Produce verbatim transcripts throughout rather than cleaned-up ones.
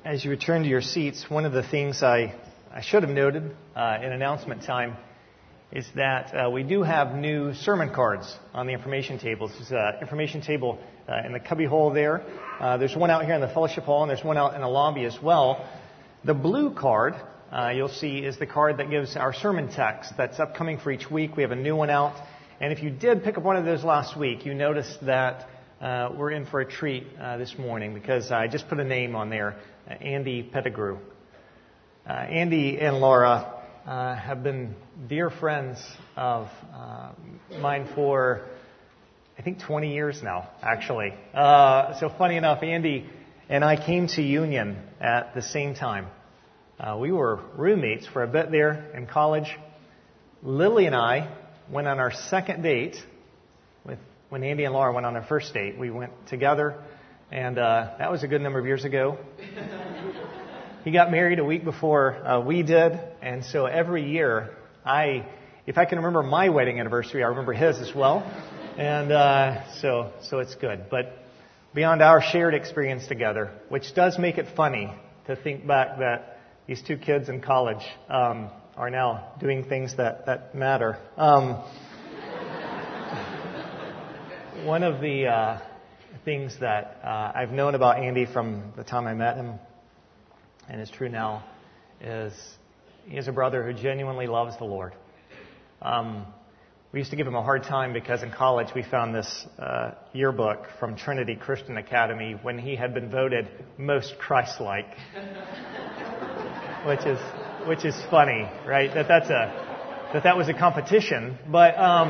As you return to your seats, one of the things I, I should have noted uh, in announcement time is that uh, we do have new sermon cards on the information tables. There's an information table uh, in the cubby hole there. Uh, there's one out here in the fellowship hall, and there's one out in the lobby as well. The blue card, uh, you'll see, is the card that gives our sermon text that's upcoming for each week. We have a new one out. And if you did pick up one of those last week, you noticed that uh, we're in for a treat uh, this morning because I just put a name on there. Uh, Andy Pettigrew. Uh, Andy and Laura uh, have been dear friends of uh, mine for, I think, twenty years now, actually. Uh, so funny enough, Andy and I came to Union at the same time. Uh, we were roommates for a bit there in college. Lily and I went on our second date with when Andy and Laura went on their first date. We went together. And uh, that was a good number of years ago. He got married a week before uh, we did. And so every year, I, if I can remember my wedding anniversary, I remember his as well. And uh, so so it's good. But beyond our shared experience together, which does make it funny to think back that these two kids in college um, are now doing things that, that matter. Um, one of the... Uh, things that uh, I've known about Andy from the time I met him, and is true now, is he is a brother who genuinely loves the Lord. Um, we used to give him a hard time because in college we found this uh, yearbook from Trinity Christian Academy when he had been voted most Christ-like, which is which is funny, right? That that's a that that was a competition, but um,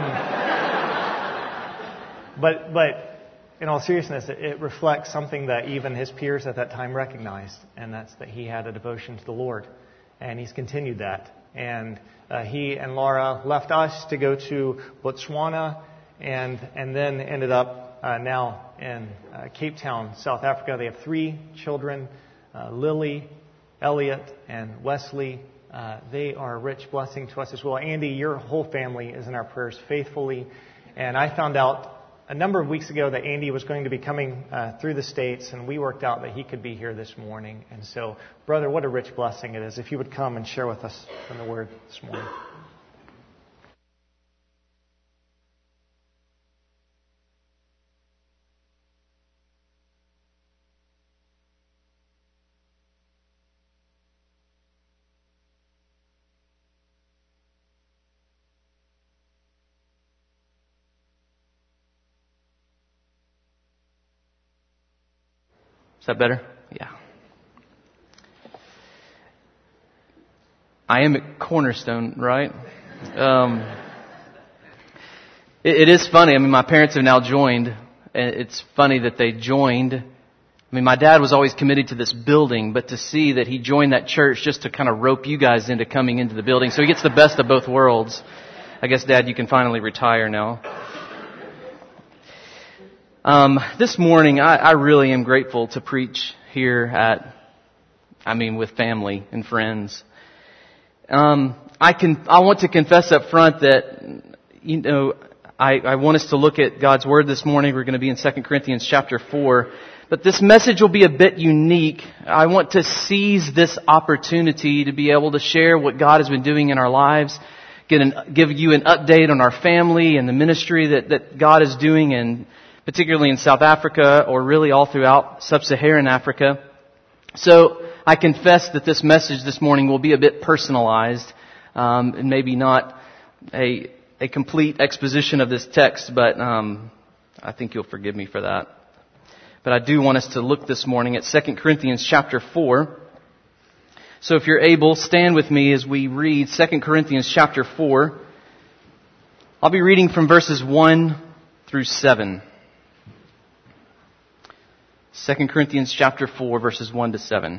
but but. In all seriousness, it reflects something that even his peers at that time recognized, and that's that he had a devotion to the Lord, and he's continued that. And uh, he and Laura left us to go to Botswana, and and then ended up uh, now in uh, Cape Town, South Africa. They have three children, uh, Lily, Elliot, and Wesley. Uh, they are a rich blessing to us as well. Andy, your whole family is in our prayers faithfully, and I found out a number of weeks ago that Andy was going to be coming uh, through the States, and we worked out that he could be here this morning. And so, brother, what a rich blessing it is if you would come and share with us from the Word this morning. Is that better? Yeah. I am at Cornerstone, right? Um, it, it is funny. I mean, my parents have now joined, and it's funny that they joined. I mean, my dad was always committed to this building, but to see that he joined that church just to kind of rope you guys into coming into the building, so he gets the best of both worlds. I guess, Dad, you can finally retire now. Um, this morning, I, I really am grateful to preach here at, I mean, with family and friends. Um, I can, I want to confess up front that, you know, I, I want us to look at God's Word this morning. We're going to be in Second Corinthians chapter four. But this message will be a bit unique. I want to seize this opportunity to be able to share what God has been doing in our lives, get an, give you an update on our family and the ministry that, that God is doing in particularly in South Africa, or really all throughout sub-Saharan Africa. So I confess that this message this morning will be a bit personalized, um, and maybe not a a complete exposition of this text, but um, I think you'll forgive me for that. But I do want us to look this morning at Second Corinthians chapter four. So if you're able, stand with me as we read Second Corinthians chapter four. I'll be reading from verses one through seven. Second Corinthians chapter four, verses one to seven.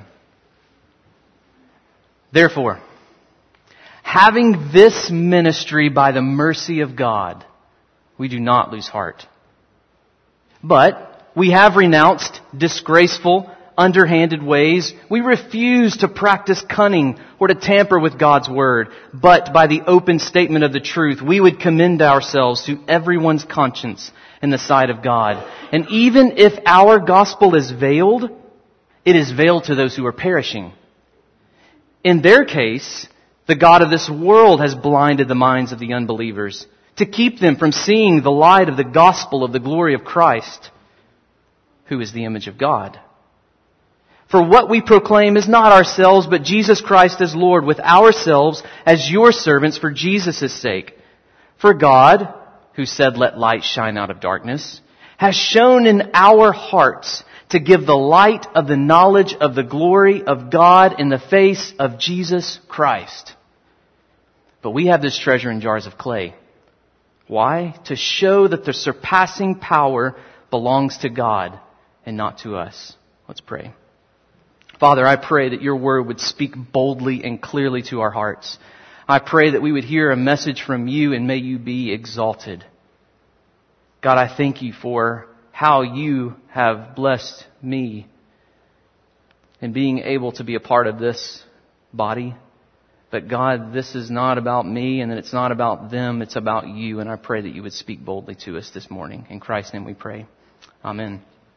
Therefore, having this ministry by the mercy of God, we do not lose heart. But we have renounced disgraceful, underhanded ways. We refuse to practice cunning or to tamper with God's word. But by the open statement of the truth, we would commend ourselves to everyone's conscience in the sight of God. And even if our gospel is veiled, It is veiled to those who are perishing. In their case, the God of this world has blinded the minds of the unbelievers to keep them from seeing the light of the gospel of the glory of Christ, who is the image of God. For what we proclaim is not ourselves, but Jesus Christ as Lord, with ourselves as your servants for Jesus' sake. For God, who said, "Let light shine out of darkness," has shone in our hearts to give the light of the knowledge of the glory of God in the face of Jesus Christ. But we have this treasure in jars of clay. Why? To show that the surpassing power belongs to God and not to us. Let's pray. Father, I pray that your word would speak boldly and clearly to our hearts. I pray that we would hear a message from you, and may you be exalted. God, I thank you for how you have blessed me in being able to be a part of this body. But God, this is not about me, and it's not about them. It's about you, and I pray that you would speak boldly to us this morning. In Christ's name we pray. Amen.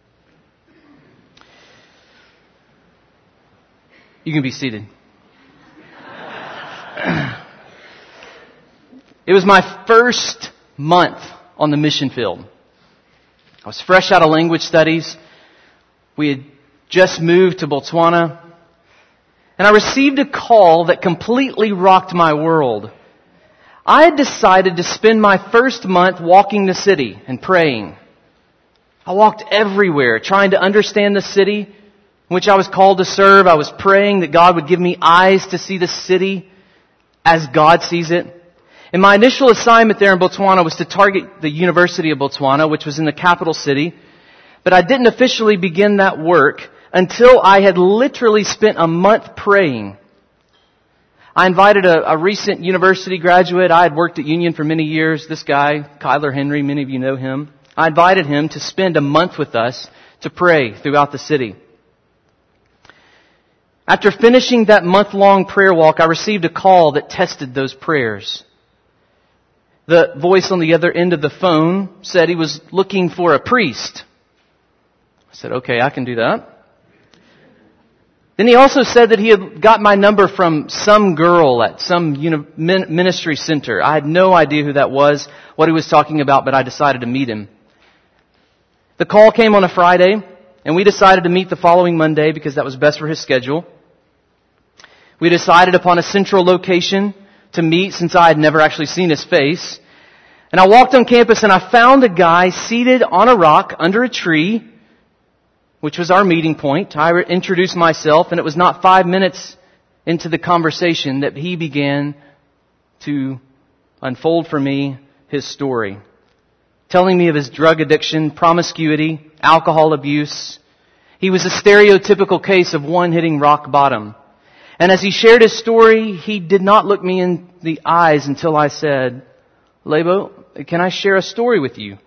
You can be seated. It was my first month on the mission field. I was fresh out of language studies. We had just moved to Botswana. And I received a call that completely rocked my world. I had decided to spend my first month walking the city and praying. I walked everywhere trying to understand the city in which I was called to serve. I was praying that God would give me eyes to see the city as God sees it. And my initial assignment there in Botswana was to target the University of Botswana, which was in the capital city. But I didn't officially begin that work until I had literally spent a month praying. I invited a, a recent university graduate. I had worked at Union for many years. This guy, Kyler Henry, many of you know him. I invited him to spend a month with us to pray throughout the city. After finishing that month-long prayer walk, I received a call that tested those prayers. The voice on the other end of the phone said he was looking for a priest. I said, okay, I can do that. Then he also said that he had got my number from some girl at some uni- ministry center. I had no idea who that was, what he was talking about, but I decided to meet him. The call came on a Friday, and we decided to meet the following Monday because that was best for his schedule. We decided upon a central location to meet since I had never actually seen his face. And I walked on campus and I found a guy seated on a rock under a tree, which was our meeting point. I introduced myself, and it was not five minutes into the conversation that he began to unfold for me his story, telling me of his drug addiction, promiscuity, alcohol abuse. He was a stereotypical case of one hitting rock bottom. And as he shared his story, he did not look me in the eyes until I said, Lebo, can I share a story with you?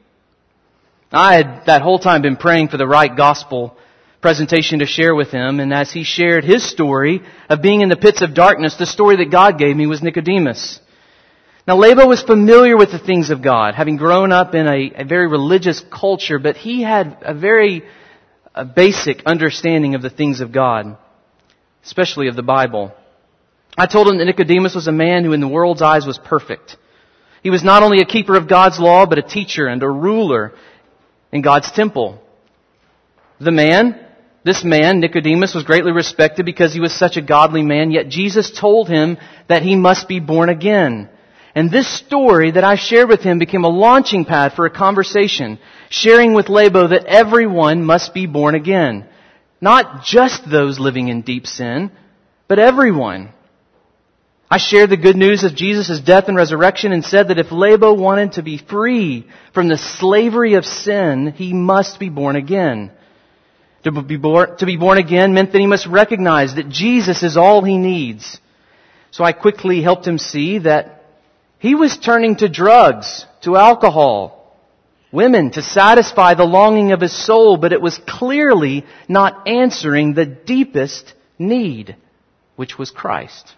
I had that whole time been praying for the right gospel presentation to share with him. And as he shared his story of being in the pits of darkness, the story that God gave me was Nicodemus. Now, Lebo was familiar with the things of God, having grown up in a, a very religious culture, but he had a very a basic understanding of the things of God, especially of the Bible. I told him that Nicodemus was a man who in the world's eyes was perfect. He was not only a keeper of God's law, but a teacher and a ruler in God's temple. The man, this man, Nicodemus, was greatly respected because he was such a godly man, yet Jesus told him that he must be born again. And this story that I shared with him became a launching pad for a conversation, sharing with Lebo that everyone must be born again. Not just those living in deep sin, but everyone. I shared the good news of Jesus' death and resurrection and said that if Lebo wanted to be free from the slavery of sin, he must be born again. To be born, to be born again meant that he must recognize that Jesus is all he needs. So I quickly helped him see that he was turning to drugs, to alcohol, women to satisfy the longing of his soul, but it was clearly not answering the deepest need, which was Christ.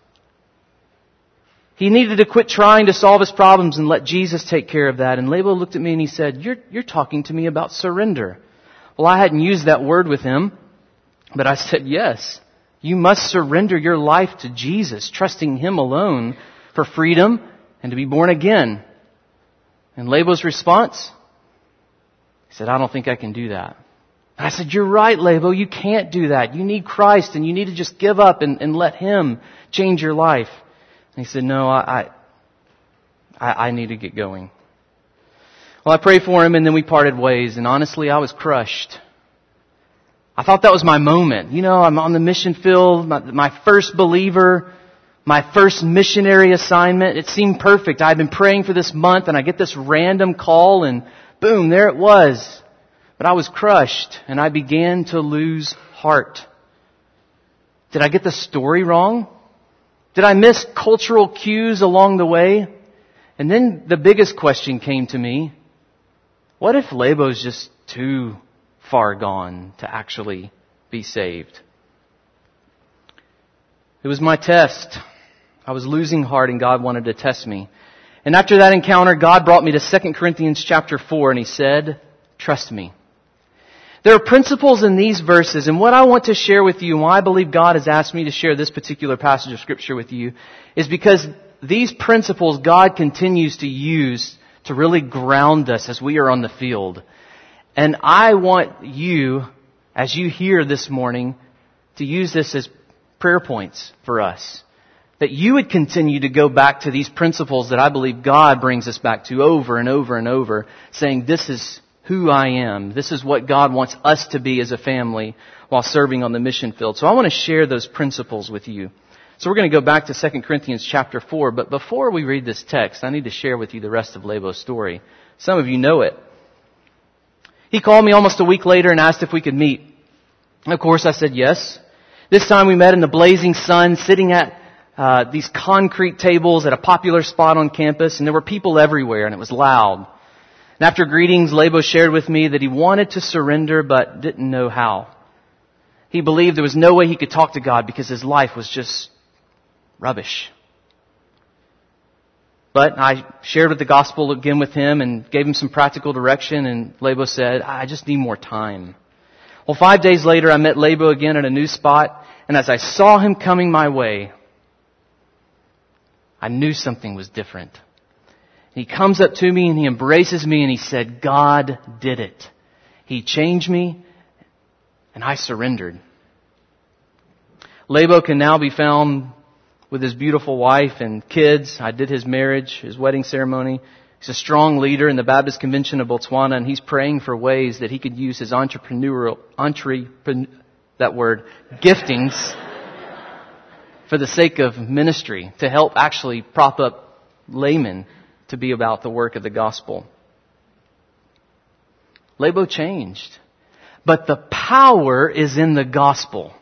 He needed to quit trying to solve his problems and let Jesus take care of that. And Lebo looked at me and he said, you're, you're talking to me about surrender. Well, I hadn't used that word with him. But I said, yes, you must surrender your life to Jesus, trusting Him alone for freedom and to be born again. And Lebo's response? He said, I don't think I can do that. And I said, you're right, Lebo, you can't do that. You need Christ and you need to just give up and, and let Him change your life. And he said, no, I, I, I need to get going. Well, I prayed for him and then we parted ways, and honestly, I was crushed. I thought that was my moment. You know, I'm on the mission field, my, my first believer, my first missionary assignment. It seemed perfect. I'd been praying for this month and I get this random call and boom, there it was. But I was crushed and I began to lose heart. Did I get the story wrong? Did I miss cultural cues along the way? And then the biggest question came to me. What if Lebo's just too far gone to actually be saved? It was my test. I was losing heart and God wanted to test me. And after that encounter, God brought me to Second Corinthians chapter four and He said, trust me. There are principles in these verses, and what I want to share with you and why I believe God has asked me to share this particular passage of Scripture with you is because these principles God continues to use to really ground us as we are on the field. And I want you, as you hear this morning, to use this as prayer points for us. That you would continue to go back to these principles that I believe God brings us back to over and over and over, saying this is who I am. This is what God wants us to be as a family while serving on the mission field. So I want to share those principles with you. So we're going to go back to Second Corinthians chapter four. But before we read this text, I need to share with you the rest of Lebo's story. Some of you know it. He called me almost a week later and asked if we could meet. And of course I said yes. This time we met in the blazing sun, sitting at uh, these concrete tables at a popular spot on campus. And there were people everywhere and it was loud. And after greetings, Lebo shared with me that he wanted to surrender but didn't know how. He believed there was no way he could talk to God because his life was just rubbish. But I shared with the gospel again with him and gave him some practical direction, and Lebo said, I just need more time. Well, five days later, I met Lebo again at a new spot, and as I saw him coming my way, I knew something was different. He comes up to me and he embraces me and he said, God did it. He changed me and I surrendered. Lebo can now be found with his beautiful wife and kids. I did his marriage, his wedding ceremony. He's a strong leader in the Baptist Convention of Botswana, and he's praying for ways that he could use his entrepreneurial, entrepreneur, that word, giftings for the sake of ministry to help actually prop up laymen to be about the work of the gospel. Lebo changed. But the power is in the gospel.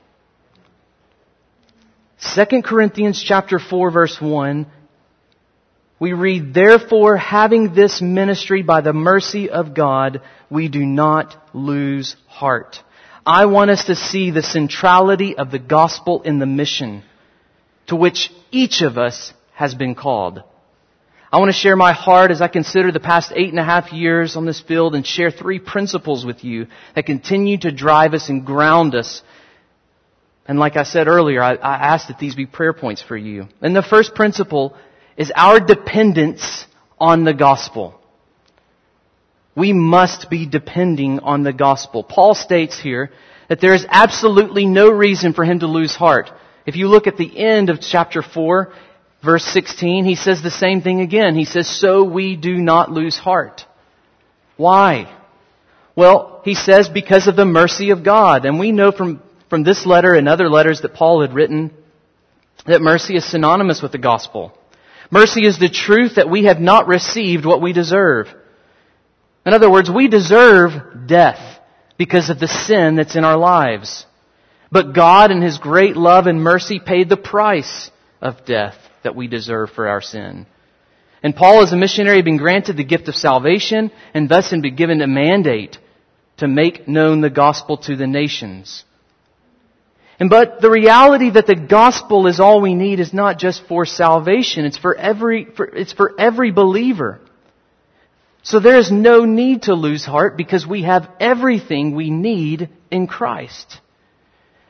Second Corinthians chapter four verse one, we read, therefore, having this ministry by the mercy of God, we do not lose heart. I want us to see the centrality of the gospel in the mission to which each of us has been called. I want to share my heart as I consider the past eight and a half years on this field and share three principles with you that continue to drive us and ground us. And like I said earlier, I, I ask that these be prayer points for you. And the first principle is our dependence on the gospel. We must be depending on the gospel. Paul states here that there is absolutely no reason for him to lose heart. If you look at the end of chapter four, verse sixteen, he says the same thing again. He says, so we do not lose heart. Why? Well, he says because of the mercy of God. And we know from, from this letter and other letters that Paul had written that mercy is synonymous with the gospel. Mercy is the truth that we have not received what we deserve. In other words, we deserve death because of the sin that's in our lives. But God in His great love and mercy paid the price of death that we deserve for our sin. And Paul, as a missionary, had been granted the gift of salvation and thus had been given a mandate to make known the gospel to the nations. And but the reality that the gospel is all we need is not just for salvation. It's for every, for, it's for every believer. So there is no need to lose heart because we have everything we need in Christ.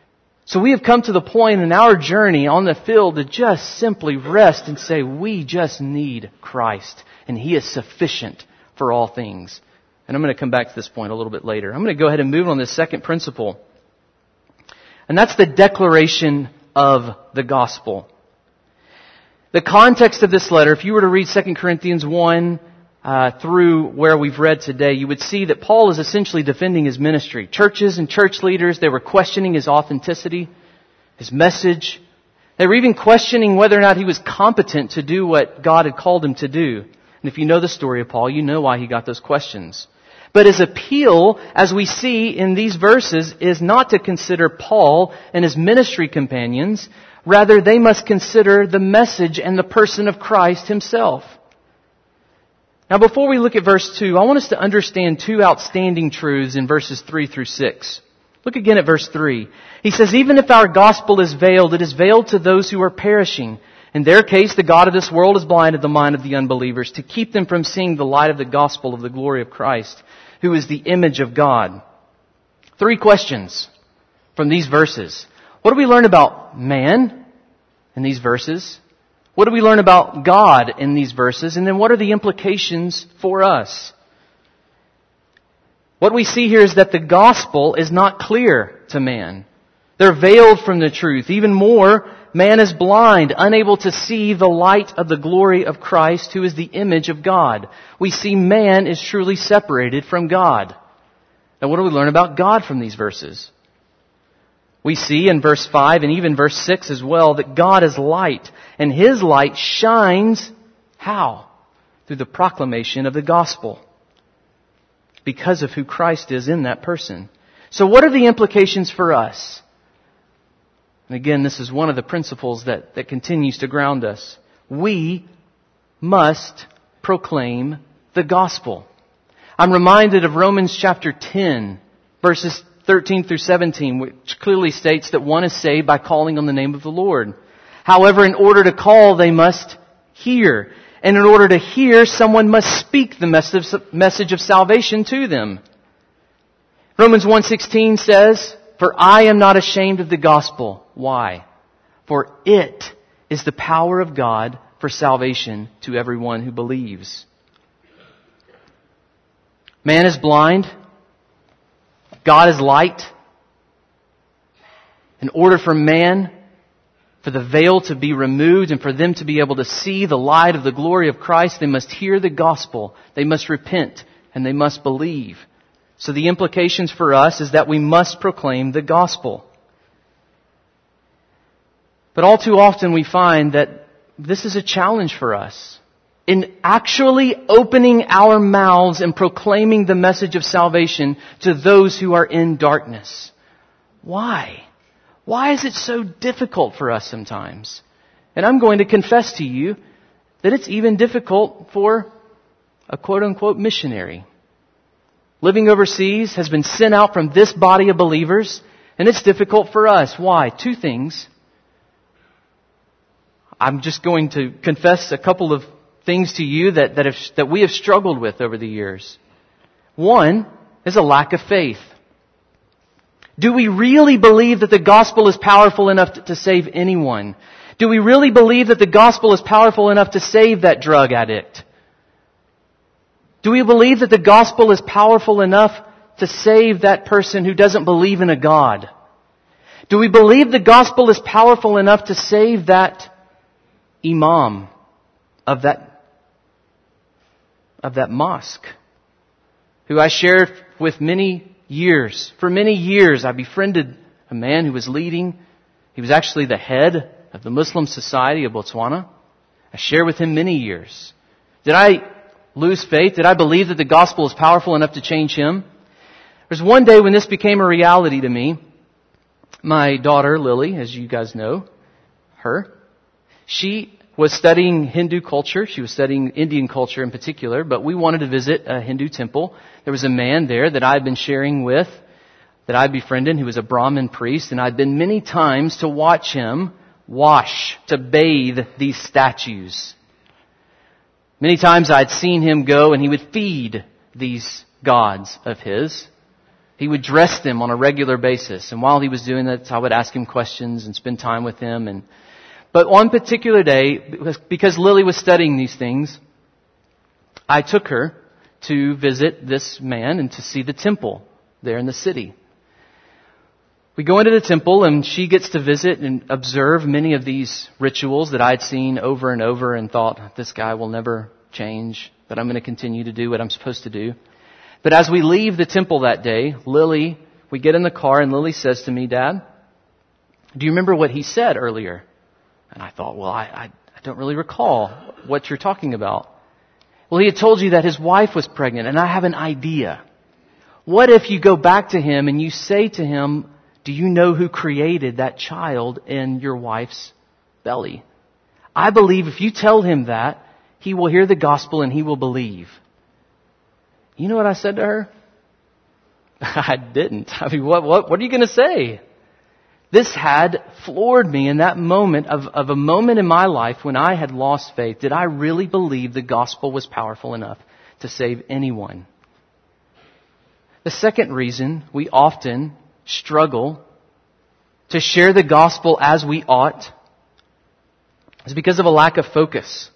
So we have come to the point in our journey on the field to just simply rest and say, we just need Christ, and He is sufficient for all things. And I'm going to come back to this point a little bit later. I'm going to go ahead and move on this second principle. And that's the declaration of the gospel. The context of this letter, if you were to read Second Corinthians one uh, through where we've read today, you would see that Paul is essentially defending his ministry. Churches and church leaders, they were questioning his authenticity, his message. They were even questioning whether or not he was competent to do what God had called him to do. And if you know the story of Paul, you know why he got those questions. But his appeal, as we see in these verses, is not to consider Paul and his ministry companions. Rather, they must consider the message and the person of Christ Himself. Now, before we look at verse two, I want us to understand two outstanding truths in verses three through six. Look again at verse three. He says, even if our gospel is veiled, it is veiled to those who are perishing. In their case, the God of this world has blinded the mind of the unbelievers to keep them from seeing the light of the gospel of the glory of Christ, who is the image of God. Three questions from these verses. What do we learn about man in these verses? What do we learn about God in these verses? And then what are the implications for us? What we see here is that the gospel is not clear to man. They're veiled from the truth. Even more, man is blind, unable to see the light of the glory of Christ, who is the image of God. We see man is truly separated from God. Now, what do we learn about God from these verses? We see in verse five and even verse six as well that God is light, and His light shines how? Through the proclamation of the gospel, because of who Christ is in that person. So what are the implications for us? And again, this is one of the principles that, that continues to ground us. We must proclaim the gospel. I'm reminded of Romans chapter ten, verses thirteen through seventeen, which clearly states that one is saved by calling on the name of the Lord. However, in order to call, they must hear. And in order to hear, someone must speak the message of salvation to them. Romans one sixteen says, for I am not ashamed of the gospel. Why? For it is the power of God for salvation to everyone who believes. Man is blind. God is light. In order for man, for the veil to be removed and for them to be able to see the light of the glory of Christ, they must hear the gospel. They must repent and they must believe. So the implications for us is that we must proclaim the gospel. But all too often we find that this is a challenge for us. In actually opening our mouths and proclaiming the message of salvation to those who are in darkness. Why? Why is it so difficult for us sometimes? And I'm going to confess to you that it's even difficult for a quote-unquote missionary. Living overseas, has been sent out from this body of believers, and it's difficult for us. Why? Two things. I'm just going to confess a couple of things to you that, that, have, that we have struggled with over the years. One is a lack of faith. Do we really believe that the gospel is powerful enough to, to save anyone? Do we really believe that the gospel is powerful enough to save that drug addict? Do we believe that the gospel is powerful enough to save that person who doesn't believe in a God? Do we believe the gospel is powerful enough to save that imam of that, of that mosque, who I shared with many years? For many years I befriended a man who was leading. He was actually the head of the Muslim Society of Botswana. I shared with him many years. Did I lose faith? Did I believe that the gospel is powerful enough to change him? There's one day when this became a reality to me. My daughter, Lily, as you guys know, her, she was studying Hindu culture. She was studying Indian culture in particular, but we wanted to visit a Hindu temple. There was a man there that I had been sharing with, that I befriended, who was a Brahmin priest, and I'd been many times to watch him wash, to bathe these statues. Many times I'd seen him go and he would feed these gods of his. He would dress them on a regular basis. And while he was doing that, I would ask him questions and spend time with him. And But one particular day, because Lily was studying these things, I took her to visit this man and to see the temple there in the city. We go into the temple and she gets to visit and observe many of these rituals that I'd seen over and over and thought, this guy will never change, but I'm going to continue to do what I'm supposed to do. But as we leave the temple that day, Lily, we get in the car and Lily says to me, Dad, do you remember what he said earlier? And I thought, well, I, I, I don't really recall what you're talking about. Well, he had told you that his wife was pregnant, and I have an idea. What if you go back to him and you say to him, do you know who created that child in your wife's belly? I believe if you tell him that, he will hear the gospel and he will believe. You know what I said to her? I didn't. I mean, what, what, what are you going to say? This had floored me in that moment of, of a moment in my life when I had lost faith. Did I really believe the gospel was powerful enough to save anyone? The second reason we often struggle to share the gospel as we ought is because of a lack of focus.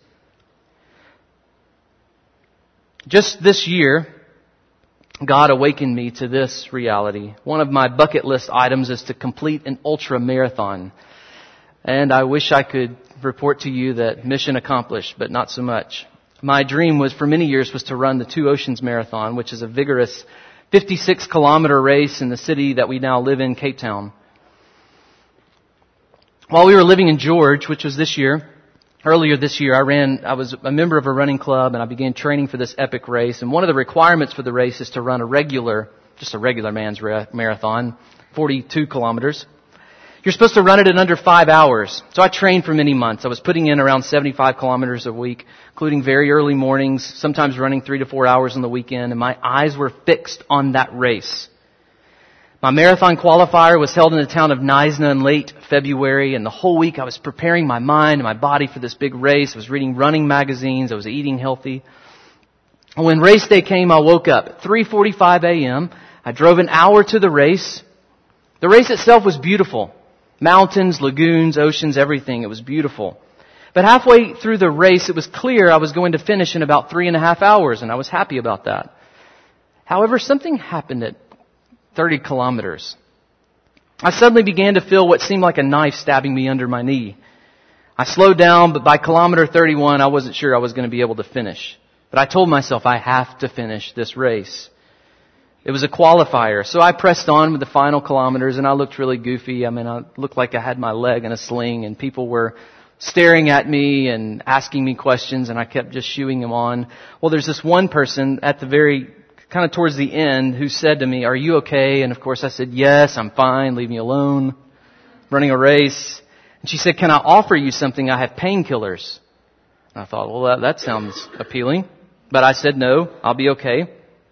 Just this year, God awakened me to this reality. One of my bucket list items is to complete an ultra marathon. And I wish I could report to you that mission accomplished, but not so much. My dream was for many years was to run the Two Oceans Marathon, which is a vigorous fifty-six kilometer race in the city that we now live in, Cape Town. While we were living in George, which was this year, earlier this year, I ran, I was a member of a running club and I began training for this epic race. And one of the requirements for the race is to run a regular, just a regular man's marathon, forty-two kilometers. You're supposed to run it in under five hours. So I trained for many months. I was putting in around seventy-five kilometers a week, including very early mornings, sometimes running three to four hours on the weekend. And my eyes were fixed on that race. My marathon qualifier was held in the town of Neisner in late February, and the whole week I was preparing my mind and my body for this big race. I was reading running magazines. I was eating healthy. And when race day came, I woke up at three forty-five a.m. I drove an hour to the race. The race itself was beautiful. Mountains, lagoons, oceans, everything. It was beautiful. But halfway through the race, it was clear I was going to finish in about three and a half hours, and I was happy about that. However, something happened at thirty kilometers. I suddenly began to feel what seemed like a knife stabbing me under my knee. I slowed down, but by kilometer thirty-one, I wasn't sure I was going to be able to finish. But I told myself I have to finish this race. It was a qualifier. So I pressed on with the final kilometers and I looked really goofy. I mean, I looked like I had my leg in a sling and people were staring at me and asking me questions and I kept just shooing them on. Well, there's this one person at the very, kind of towards the end who said to me, "Are you okay?" And of course I said, "Yes, I'm fine. Leave me alone. I'm running a race." And she said, "Can I offer you something? I have painkillers." And I thought, well, that, that sounds appealing. But I said, "No, I'll be okay."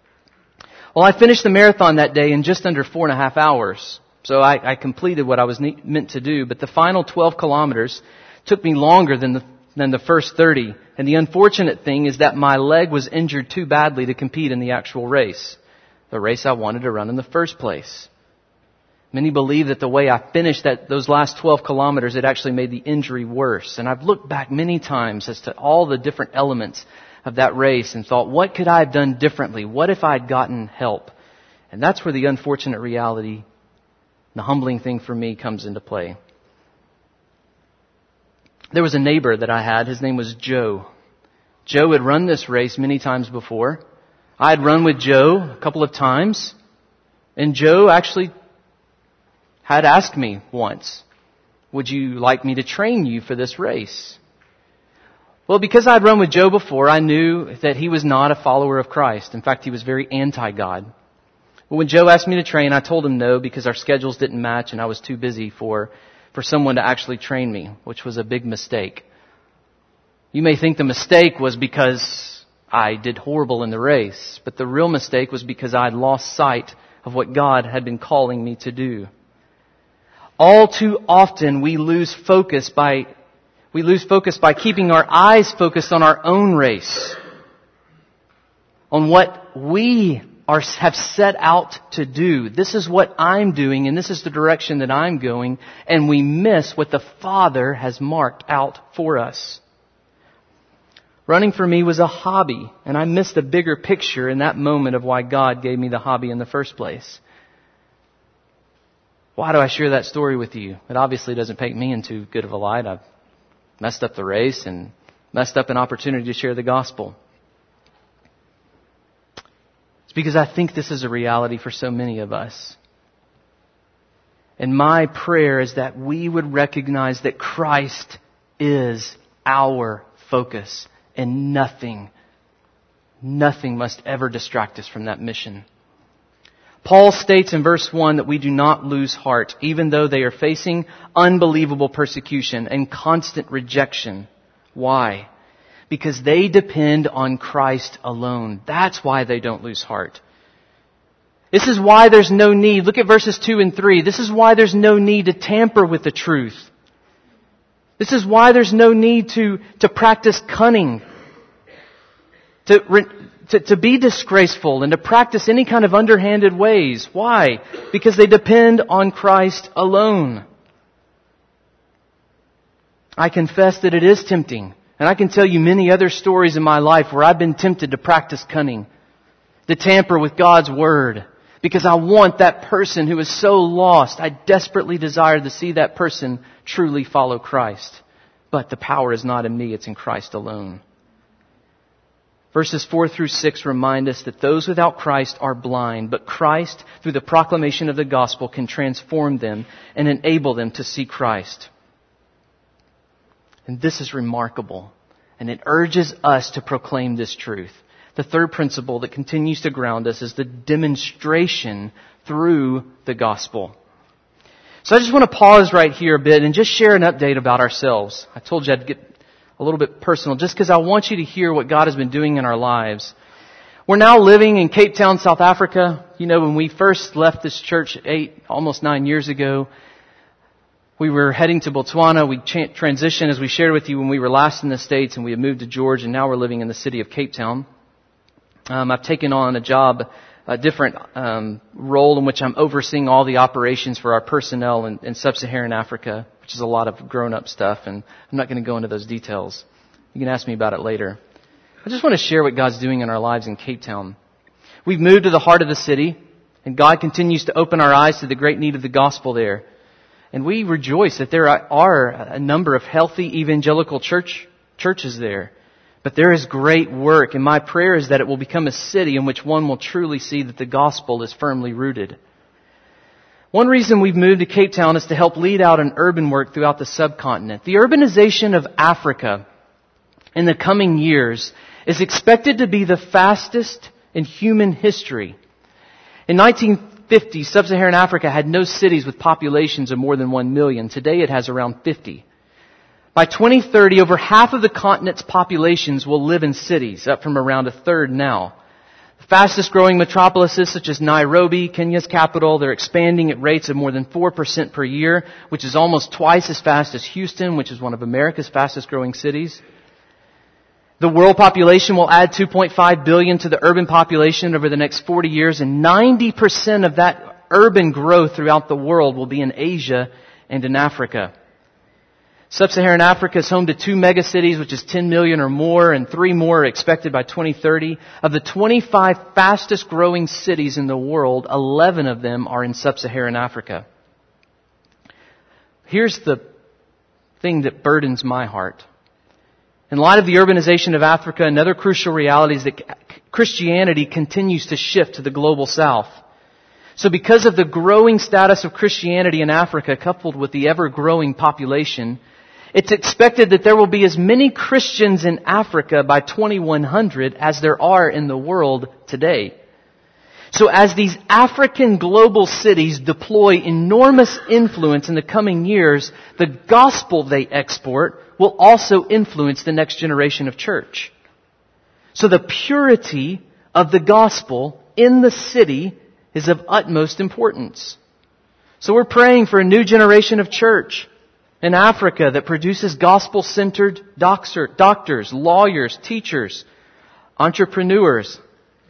Well, I finished the marathon that day in just under four and a half hours. So I, I completed what I was ne- meant to do. But the final twelve kilometers took me longer than the, than the first thirty. And the unfortunate thing is that my leg was injured too badly to compete in the actual race. The race I wanted to run in the first place. Many believe that the way I finished that those last twelve kilometers, it actually made the injury worse. And I've looked back many times as to all the different elements of that race and thought, what could I have done differently? What if I had gotten help? And that's where the unfortunate reality, the humbling thing for me comes into play. There was a neighbor that I had. His name was Joe. Joe had run this race many times before. I had run with Joe a couple of times. And Joe actually had asked me once, "Would you like me to train you for this race?" Well, because I'd run with Joe before, I knew that he was not a follower of Christ. In fact, he was very anti-God. But when Joe asked me to train, I told him no because our schedules didn't match and I was too busy for, for someone to actually train me, which was a big mistake. You may think the mistake was because I did horrible in the race, but the real mistake was because I had lost sight of what God had been calling me to do. All too often we lose focus by We lose focus by keeping our eyes focused on our own race, on what we are, have set out to do. This is what I'm doing, and this is the direction that I'm going, and we miss what the Father has marked out for us. Running for me was a hobby, and I missed the bigger picture in that moment of why God gave me the hobby in the first place. Why do I share that story with you? It obviously doesn't paint me in too good of a light. I've messed up the race and messed up an opportunity to share the gospel. It's because I think this is a reality for so many of us. And my prayer is that we would recognize that Christ is our focus, and nothing, nothing must ever distract us from that mission. Paul states in verse one that we do not lose heart, even though they are facing unbelievable persecution and constant rejection. Why? Because they depend on Christ alone. That's why they don't lose heart. This is why there's no need. Look at verses two and three. This is why there's no need to tamper with the truth. This is why there's no need to, to practice cunning, to, to, to be disgraceful, and to practice any kind of underhanded ways. Why? Because they depend on Christ alone. I confess that it is tempting. And I can tell you many other stories in my life where I've been tempted to practice cunning, to tamper with God's Word, because I want that person who is so lost. I desperately desire to see that person truly follow Christ. But the power is not in me, it's in Christ alone. Verses four through six remind us that those without Christ are blind, but Christ, through the proclamation of the gospel, can transform them and enable them to see Christ. And this is remarkable, and it urges us to proclaim this truth. The third principle that continues to ground us is the demonstration through the gospel. So I just want to pause right here a bit and just share an update about ourselves. I told you I'd get a little bit personal just because I want you to hear what God has been doing in our lives. We're now living in Cape Town, South Africa. You know, when we first left this church eight, almost nine years ago, we were heading to Botswana. We transitioned, as we shared with you, when we were last in the States, and we had moved to George, and now we're living in the city of Cape Town. Um, I've taken on a job, a different um, role in which I'm overseeing all the operations for our personnel in, in sub-Saharan Africa, which is a lot of grown-up stuff, and I'm not going to go into those details. You can ask me about it later. I just want to share what God's doing in our lives in Cape Town. We've moved to the heart of the city, and God continues to open our eyes to the great need of the gospel there. And we rejoice that there are a number of healthy evangelical church churches there. But there is great work, and my prayer is that it will become a city in which one will truly see that the gospel is firmly rooted. One reason we've moved to Cape Town is to help lead out an urban work throughout the subcontinent. The urbanization of Africa in the coming years is expected to be the fastest in human history. In nineteen fifty, sub-Saharan Africa had no cities with populations of more than one million. Today it has around fifty. By twenty thirty, over half of the continent's populations will live in cities, up from around a third now. The fastest growing metropolises such as Nairobi, Kenya's capital, they're expanding at rates of more than four percent per year, which is almost twice as fast as Houston, which is one of America's fastest growing cities. The world population will add two point five billion to the urban population over the next forty years, and ninety percent of that urban growth throughout the world will be in Asia and in Africa. Sub-Saharan Africa is home to two megacities, which is ten million or more, and three more are expected by twenty thirty. Of the twenty-five fastest growing cities in the world, eleven of them are in Sub-Saharan Africa. Here's the thing that burdens my heart. In light of the urbanization of Africa, another crucial reality is that Christianity continues to shift to the global south. So because of the growing status of Christianity in Africa, coupled with the ever-growing population, it's expected that there will be as many Christians in Africa by twenty-one hundred as there are in the world today. So as these African global cities deploy enormous influence in the coming years, the gospel they export will also influence the next generation of church. So the purity of the gospel in the city is of utmost importance. So we're praying for a new generation of church in Africa that produces gospel-centered doctors, lawyers, teachers, entrepreneurs.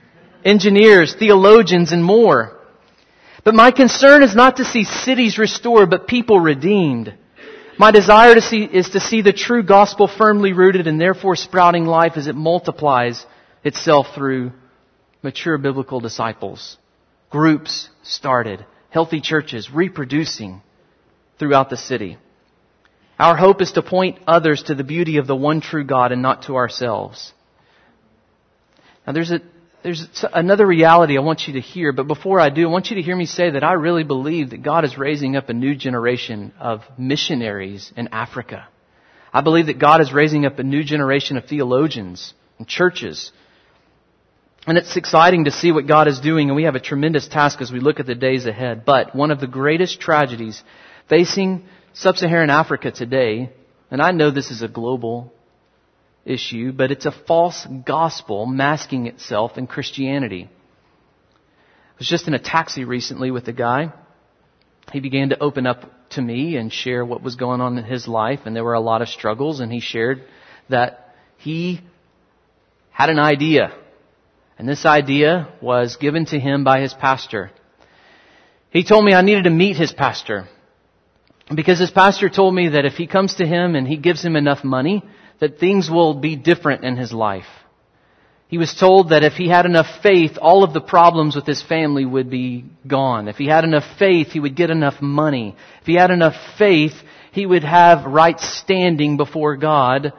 engineers, theologians, and more. But my concern is not to see cities restored, but people redeemed. My desire to see is to see the true gospel firmly rooted and therefore sprouting life as it multiplies itself through mature biblical disciples. Groups started, healthy churches reproducing throughout the city. Our hope is to point others to the beauty of the one true God and not to ourselves. Now there's a there's another reality I want you to hear, but before I do, I want you to hear me say that I really believe that God is raising up a new generation of missionaries in Africa. I believe that God is raising up a new generation of theologians and churches. And it's exciting to see what God is doing, and we have a tremendous task as we look at the days ahead. But one of the greatest tragedies facing Sub-Saharan Africa today, and I know this is a global issue, but it's a false gospel masking itself in Christianity. I was just in a taxi recently with a guy. He began to open up to me and share what was going on in his life, and there were a lot of struggles, and he shared that he had an idea. And this idea was given to him by his pastor. He told me I needed to meet his pastor, because his pastor told me that if he comes to him and he gives him enough money, that things will be different in his life. He was told that if he had enough faith, all of the problems with his family would be gone. If he had enough faith, he would get enough money. If he had enough faith, he would have right standing before God,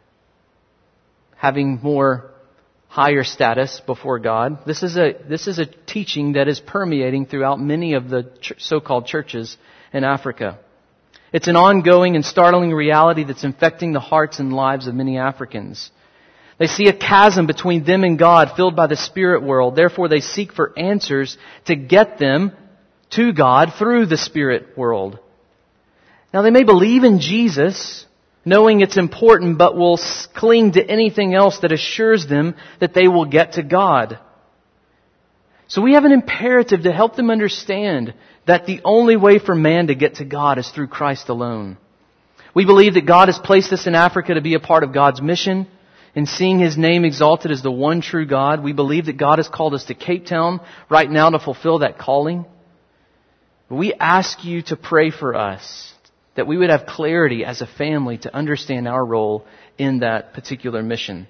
having more higher status before God. This is a this is a teaching that is permeating throughout many of the ch- so-called churches in Africa. It's an ongoing and startling reality that's infecting the hearts and lives of many Africans. They see a chasm between them and God filled by the spirit world. Therefore, they seek for answers to get them to God through the spirit world. Now, they may believe in Jesus, knowing it's important, but will cling to anything else that assures them that they will get to God. So we have an imperative to help them understand that the only way for man to get to God is through Christ alone. We believe that God has placed us in Africa to be a part of God's mission, and seeing His name exalted as the one true God. We believe that God has called us to Cape Town right now to fulfill that calling. We ask you to pray for us, that we would have clarity as a family to understand our role in that particular mission.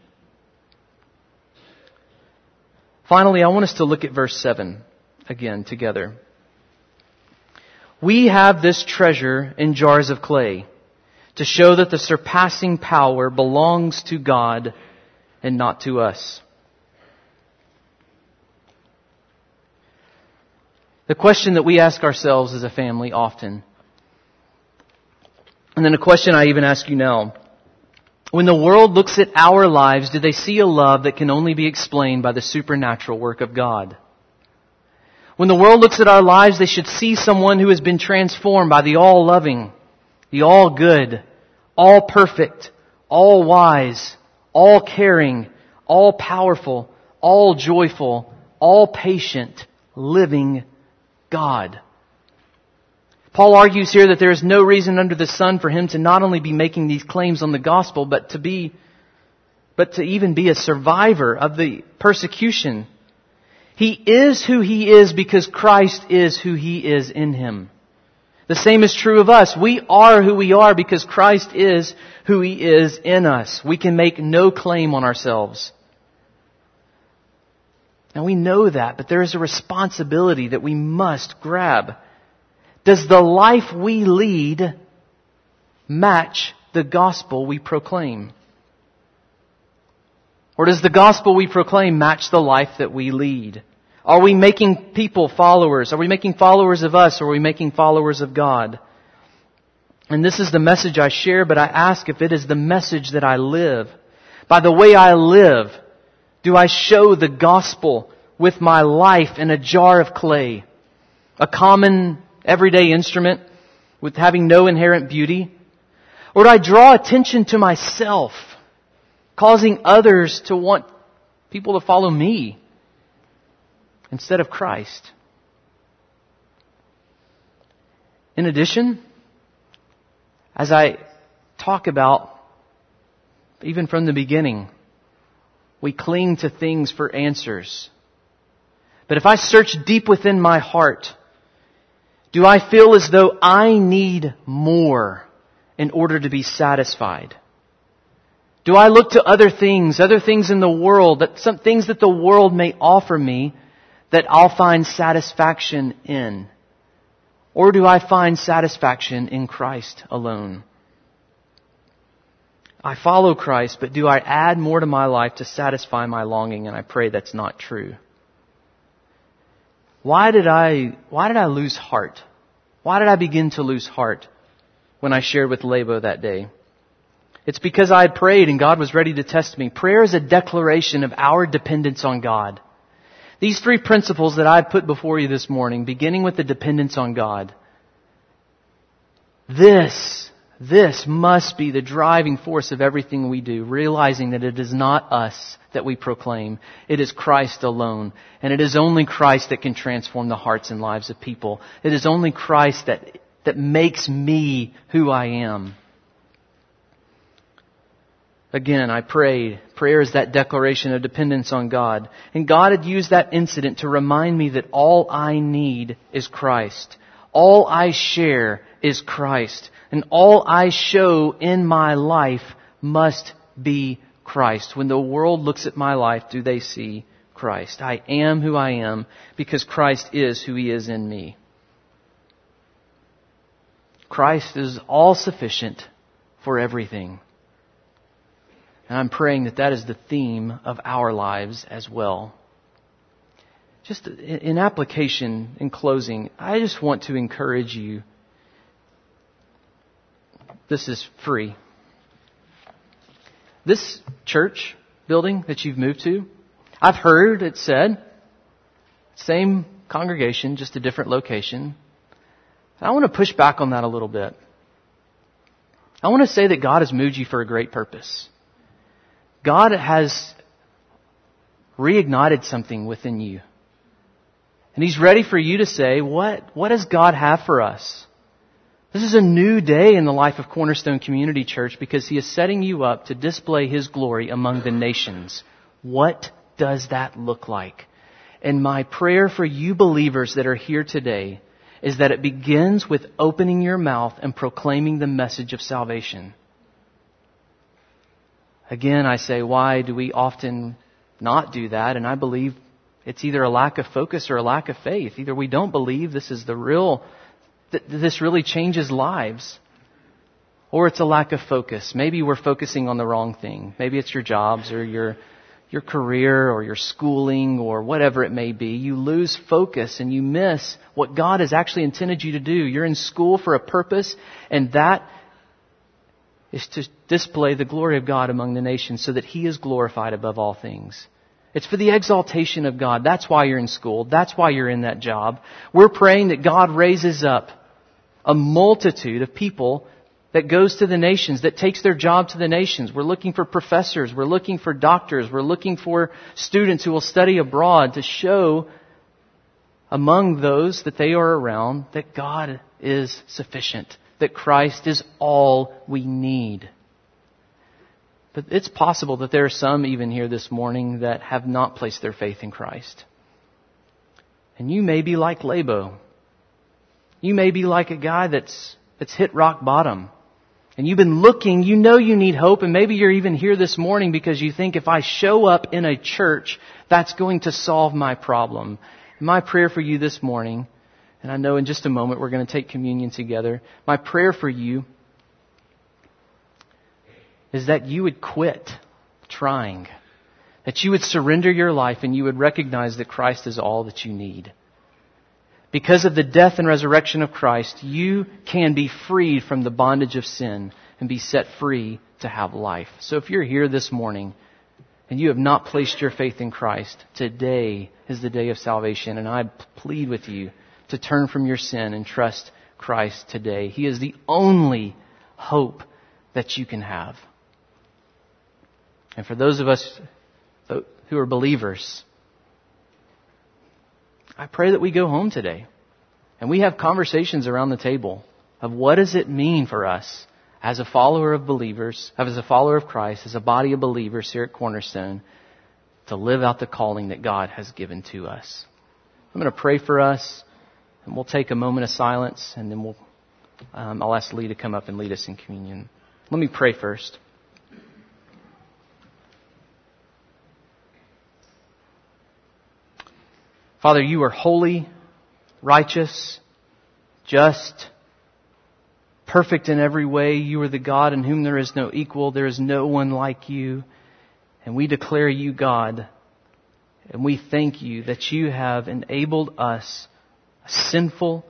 Finally, I want us to look at verse seven again together. We have this treasure in jars of clay to show that the surpassing power belongs to God and not to us. The question that we ask ourselves as a family often, and then a question I even ask you now, when the world looks at our lives, do they see a love that can only be explained by the supernatural work of God? When the world looks at our lives, they should see someone who has been transformed by the all-loving, the all-good, all-perfect, all-wise, all-caring, all-powerful, all-joyful, all-patient, living God. Paul argues here that there is no reason under the sun for him to not only be making these claims on the gospel, but to be, but to even be a survivor of the persecution. He is who he is because Christ is who he is in him. The same is true of us. We are who we are because Christ is who he is in us. We can make no claim on ourselves. Now we know that, but there is a responsibility that we must grab. Does the life we lead match the gospel we proclaim? Or does the gospel we proclaim match the life that we lead? Are we making people followers? Are we making followers of us? Or are we making followers of God? And this is the message I share, but I ask if it is the message that I live. By the way I live, do I show the gospel with my life in a jar of clay? A common everyday instrument with having no inherent beauty? Or do I draw attention to myself, causing others to want people to follow me instead of Christ? In addition, as I talk about, even from the beginning, we cling to things for answers. But if I search deep within my heart, do I feel as though I need more in order to be satisfied? Do I look to other things, other things in the world, that some things that the world may offer me that I'll find satisfaction in? Or do I find satisfaction in Christ alone? I follow Christ, but do I add more to my life to satisfy my longing? And I pray that's not true. Why did I, why did I lose heart? Why did I begin to lose heart when I shared with Labo that day? It's because I had prayed and God was ready to test me. Prayer is a declaration of our dependence on God. These three principles that I've put before you this morning, beginning with the dependence on God, this, this must be the driving force of everything we do, realizing that it is not us that we proclaim. It is Christ alone. And it is only Christ that can transform the hearts and lives of people. It is only Christ that, that makes me who I am. Again, I prayed. Prayer is that declaration of dependence on God. And God had used that incident to remind me that all I need is Christ. All I share is Christ. And all I show in my life must be Christ. When the world looks at my life, do they see Christ? I am who I am because Christ is who He is in me. Christ is all sufficient for everything. And I'm praying that that is the theme of our lives as well. Just in application, in closing, I just want to encourage you. This is free. This church building that you've moved to, I've heard it said, same congregation, just a different location. I want to push back on that a little bit. I want to say that God has moved you for a great purpose. God has reignited something within you. And He's ready for you to say, what, what does God have for us? This is a new day in the life of Cornerstone Community Church because He is setting you up to display His glory among the nations. What does that look like? And my prayer for you believers that are here today is that it begins with opening your mouth and proclaiming the message of salvation. Again, I say, why do we often not do that? And I believe it's either a lack of focus or a lack of faith. Either we don't believe this is the real, that this really changes lives, or it's a lack of focus. Maybe we're focusing on the wrong thing. Maybe it's your jobs or your your career or your schooling or whatever it may be. You lose focus and you miss what God has actually intended you to do. You're in school for a purpose, and that is to display the glory of God among the nations so that He is glorified above all things. It's for the exaltation of God. That's why you're in school. That's why you're in that job. We're praying that God raises up a multitude of people that goes to the nations, that takes their job to the nations. We're looking for professors. We're looking for doctors. We're looking for students who will study abroad to show among those that they are around that God is sufficient, that Christ is all we need. But it's possible that there are some even here this morning that have not placed their faith in Christ. And you may be like Labo. You may be like a guy that's that's hit rock bottom. And you've been looking, you know you need hope, and maybe you're even here this morning because you think if I show up in a church, that's going to solve my problem. And my prayer for you this morning, and I know in just a moment we're going to take communion together, my prayer for you is that you would quit trying. That you would surrender your life and you would recognize that Christ is all that you need. Because of the death and resurrection of Christ, you can be freed from the bondage of sin and be set free to have life. So if you're here this morning and you have not placed your faith in Christ, today is the day of salvation. And I plead with you to turn from your sin and trust Christ today. He is the only hope that you can have. And for those of us who are believers, I pray that we go home today and we have conversations around the table of what does it mean for us as a follower of believers, as a follower of Christ, as a body of believers here at Cornerstone, to live out the calling that God has given to us. I'm going to pray for us, and we'll take a moment of silence, and then we'll um, I'll ask Lee to come up and lead us in communion. Let me pray first. Father, you are holy, righteous, just, perfect in every way. You are the God in whom there is no equal. There is no one like you. And we declare you God. And we thank you that you have enabled us, a sinful,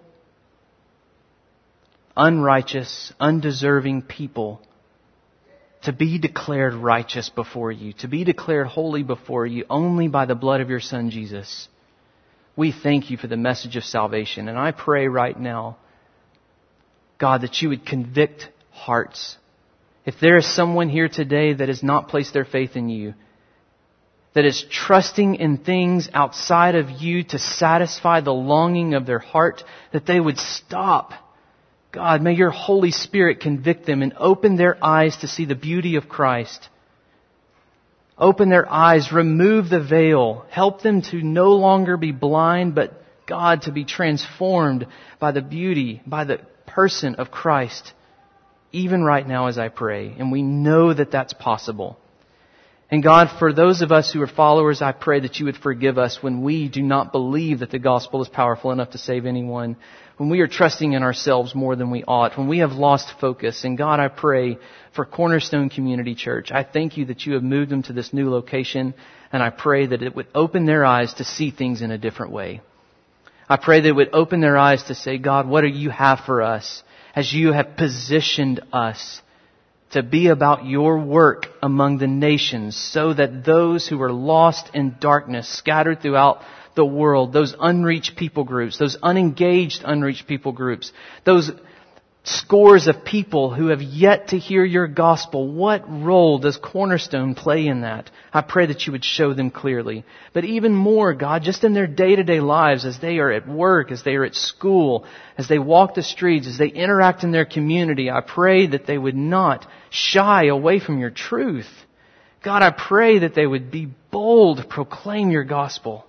unrighteous, undeserving people, to be declared righteous before you, to be declared holy before you only by the blood of your Son, Jesus. We thank you for the message of salvation. And I pray right now, God, that you would convict hearts. If there is someone here today that has not placed their faith in you, that is trusting in things outside of you to satisfy the longing of their heart, that they would stop. God, may your Holy Spirit convict them and open their eyes to see the beauty of Christ. Open their eyes, remove the veil, help them to no longer be blind, but God, to be transformed by the beauty, by the person of Christ, even right now as I pray. And we know that that's possible. And God, for those of us who are followers, I pray that you would forgive us when we do not believe that the gospel is powerful enough to save anyone, when we are trusting in ourselves more than we ought, when we have lost focus. And God, I pray for Cornerstone Community Church. I thank you that you have moved them to this new location, and I pray that it would open their eyes to see things in a different way. I pray that it would open their eyes to say, God, what do you have for us as you have positioned us to be about your work among the nations, so that those who are lost in darkness, scattered throughout the world, those unreached people groups, those unengaged unreached people groups, those scores of people who have yet to hear your gospel, what role does Cornerstone play in that? I pray that you would show them clearly. But even more, God, just in their day-to-day lives, as they are at work, as they are at school, as they walk the streets, as they interact in their community, I pray that they would not shy away from your truth. God, I pray that they would be bold to proclaim your gospel.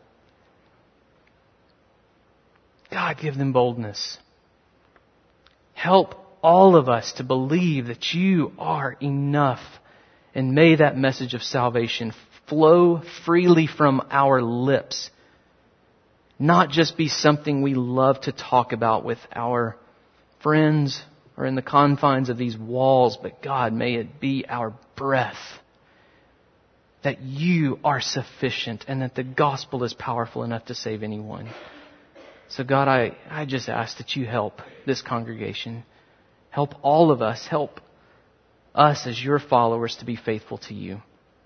God, give them boldness. Help all of us to believe that you are enough. And may that message of salvation flow freely from our lips. Not just be something we love to talk about with our friends or in the confines of these walls, but God, may it be our breath. That you are sufficient and that the gospel is powerful enough to save anyone. So God, I, I just ask that you help this congregation. Help all of us. Help us as your followers to be faithful to you.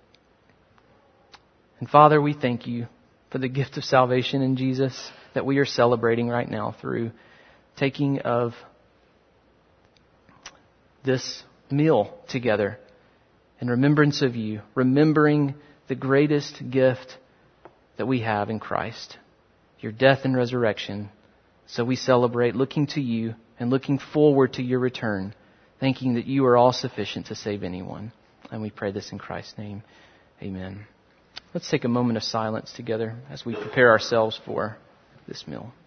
And Father, we thank you for the gift of salvation in Jesus that we are celebrating right now through taking of this meal together in remembrance of you, remembering the greatest gift that we have in Christ, your death and resurrection. So we celebrate looking to you and looking forward to your return, thinking that you are all sufficient to save anyone. And we pray this in Christ's name. Amen. Let's take a moment of silence together as we prepare ourselves for this meal.